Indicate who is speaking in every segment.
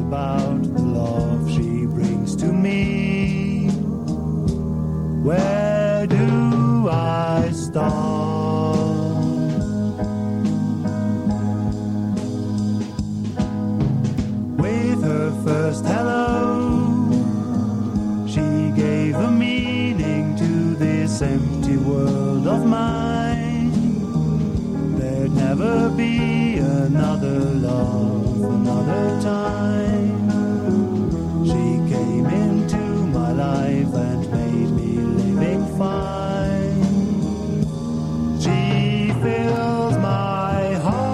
Speaker 1: about the love she brings to me. Where do I start? With her first hello, she gave a meaning to this empty world of mine. There'd never be another love, another time. She came into my life and made me living fine. She fills my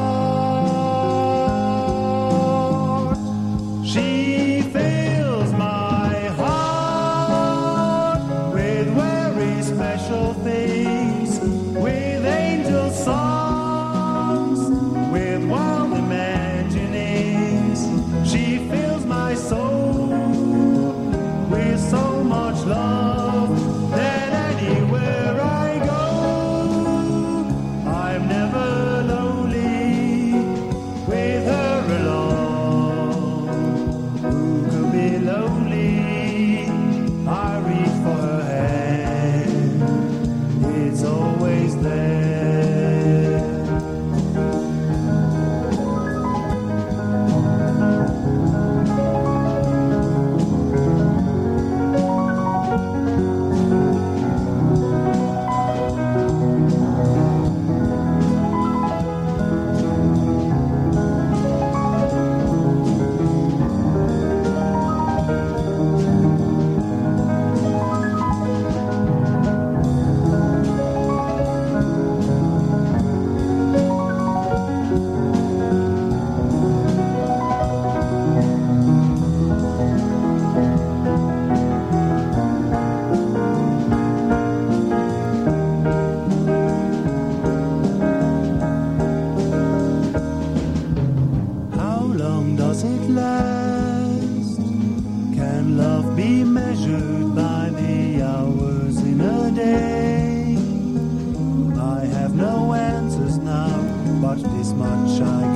Speaker 1: heart. She fills my heart with very special things, with angel songs, with wild imaginings. She fills my soul with so much love that anywhere I go, I'm never lonely with her along. Who could be lonely? I reach for her hand, it's always there. How long does it last? Can love be measured by the hours in a day? I have no answers now, but this much I